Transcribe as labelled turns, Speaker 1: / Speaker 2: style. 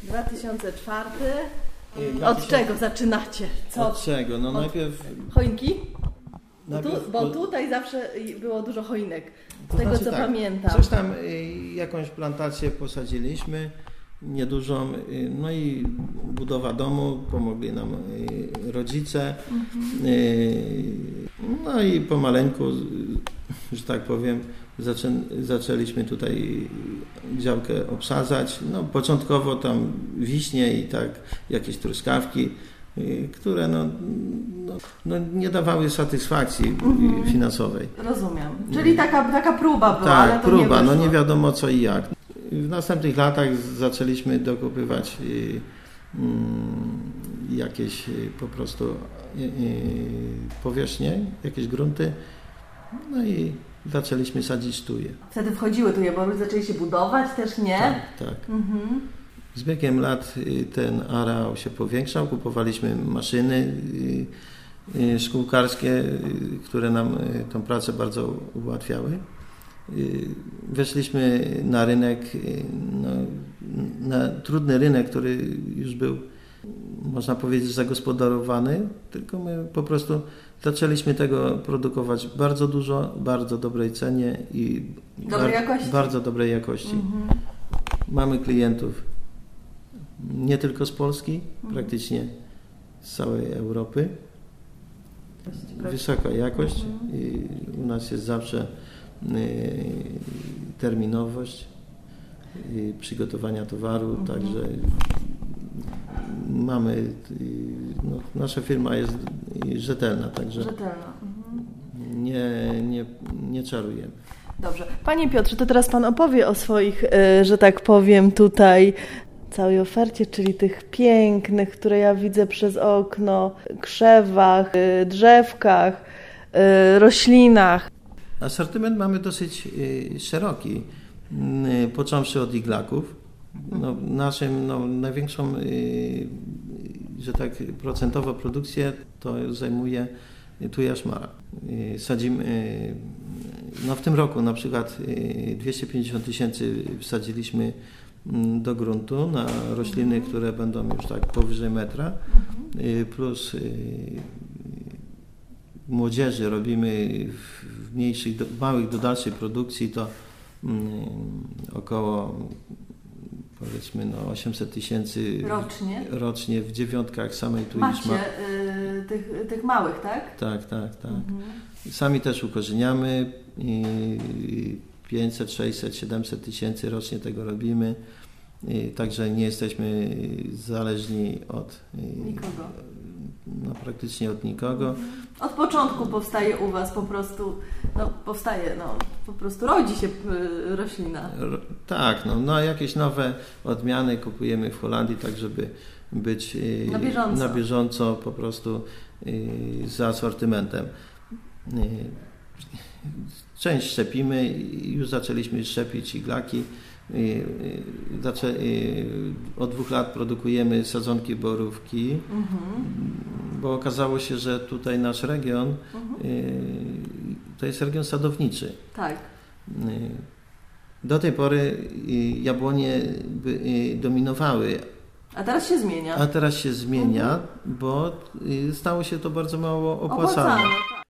Speaker 1: 2004. Od czego zaczynacie?
Speaker 2: Od czego? No najpierw...
Speaker 1: Choinki? Bo tutaj zawsze było dużo choinek. Z tego co pamiętam.
Speaker 2: Coś tam, jakąś plantację posadziliśmy, niedużą, no i budowa domu, pomogli nam rodzice. No i pomaleńku, że tak powiem, zaczęliśmy tutaj działkę obsadzać. No, początkowo tam wiśnie i tak jakieś truskawki, które nie dawały satysfakcji finansowej.
Speaker 1: Rozumiem. Czyli taka próba była,
Speaker 2: tak,
Speaker 1: ale to
Speaker 2: próba,
Speaker 1: nie wyszło.
Speaker 2: nie wiadomo co i jak. W następnych latach zaczęliśmy dokupywać jakieś po prostu powierzchnie, jakieś grunty, no i zaczęliśmy sadzić tuje.
Speaker 1: Wtedy wchodziły tuje, bo zaczęli się budować też, nie?
Speaker 2: Tak. Z biegiem lat ten areał się powiększał, kupowaliśmy maszyny szkółkarskie, które nam tą pracę bardzo ułatwiały. Weszliśmy na rynek, na trudny rynek, który już był, można powiedzieć, zagospodarowany, tylko my po prostu zaczęliśmy tego produkować bardzo dużo, bardzo dobrej cenie i bardzo dobrej jakości. Mamy klientów nie tylko z Polski, praktycznie z całej Europy. Wysoka jakość i u nas jest zawsze terminowość przygotowania towaru, także mamy, nasza firma jest rzetelna, także nie czarujemy.
Speaker 1: Dobrze. Panie Piotrze, to teraz Pan opowie o swoich, że tak powiem, tutaj całej ofercie, czyli tych pięknych, które ja widzę przez okno, krzewach, drzewkach, roślinach.
Speaker 2: Asortyment mamy dosyć szeroki, począwszy od iglaków. Największą, że tak procentowo produkcję to zajmuje tuja szmara. Sadzimy, w tym roku na przykład 250 000 wsadziliśmy do gruntu na rośliny, które będą już tak powyżej metra, plus młodzieży robimy w małych do dalszej produkcji to około powiedzmy 800 000 rocznie w dziewiątkach samej tui szmary.
Speaker 1: Tych małych, tak?
Speaker 2: Tak. Sami też ukorzeniamy. 500, 600, 700 tysięcy rocznie tego robimy. Także nie jesteśmy zależni od
Speaker 1: nikogo.
Speaker 2: Praktycznie od nikogo.
Speaker 1: Od początku powstaje u Was po prostu, po prostu rodzi się roślina.
Speaker 2: Tak, jakieś nowe odmiany kupujemy w Holandii, tak żeby być na bieżąco po prostu z asortymentem. Część szczepimy, już zaczęliśmy szczepić iglaki. Od 2 lat produkujemy sadzonki borówki, bo okazało się, że tutaj nasz region to jest region sadowniczy.
Speaker 1: Tak.
Speaker 2: Do tej pory jabłonie dominowały.
Speaker 1: A teraz się zmienia.
Speaker 2: Bo stało się to bardzo mało opłacalne.